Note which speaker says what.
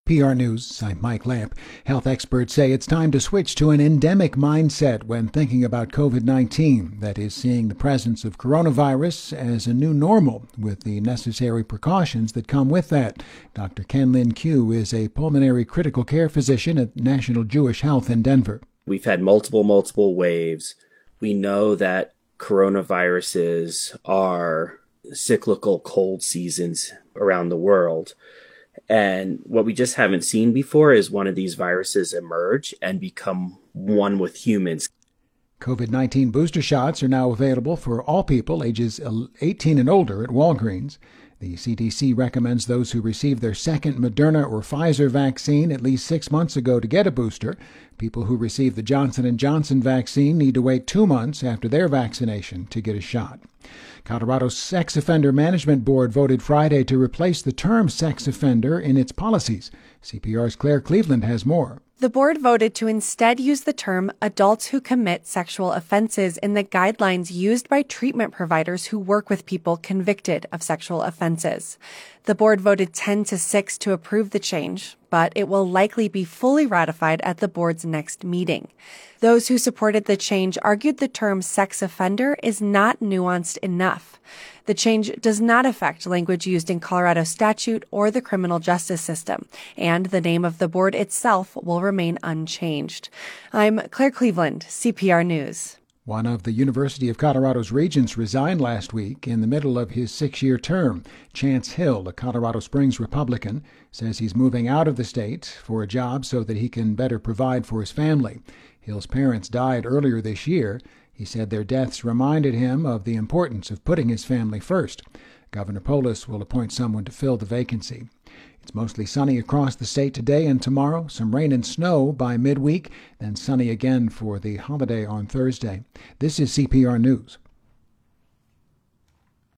Speaker 1: CPR News, I'm Mike Lamp. Health experts say it's time to switch to an endemic mindset when thinking about COVID-19. That is, seeing the presence of coronavirus as a new normal with the necessary precautions that come with that. Dr. Ken Lin Kyu is a pulmonary critical care physician at National Jewish Health in Denver.
Speaker 2: We've had multiple waves. We know that coronaviruses are cyclical cold seasons around the world. And what we just haven't seen before is one of these viruses emerge and become one with humans.
Speaker 1: COVID-19 booster shots are now available for all people ages 18 and older at Walgreens. The CDC recommends those who received their second Moderna or Pfizer vaccine at least 6 months ago to get a booster. People who received the Johnson & Johnson vaccine need to wait 2 months after their vaccination to get a shot. Colorado's Sex Offender Management Board voted Friday to replace the term sex offender in its policies. CPR's Claire Cleveland has more.
Speaker 3: The board voted to instead use the term adults who commit sexual offenses in the guidelines used by treatment providers who work with people convicted of sexual offenses. The board voted 10-6 to approve the change, but it will likely be fully ratified at the board's next meeting. Those who supported the change argued the term sex offender is not nuanced enough. The change does not affect language used in Colorado statute or the criminal justice system, and the name of the board itself will remain unchanged. I'm Claire Cleveland, CPR News.
Speaker 1: One of the University of Colorado's regents resigned last week in the middle of his 6-year term. Chance Hill, a Colorado Springs Republican, says he's moving out of the state for a job so that he can better provide for his family. Hill's parents died earlier this year. He said their deaths reminded him of the importance of putting his family first. Governor Polis will appoint someone to fill the vacancy. It's mostly sunny across the state today and tomorrow. Some rain and snow by midweek, then sunny again for the holiday on Thursday. This is CPR News.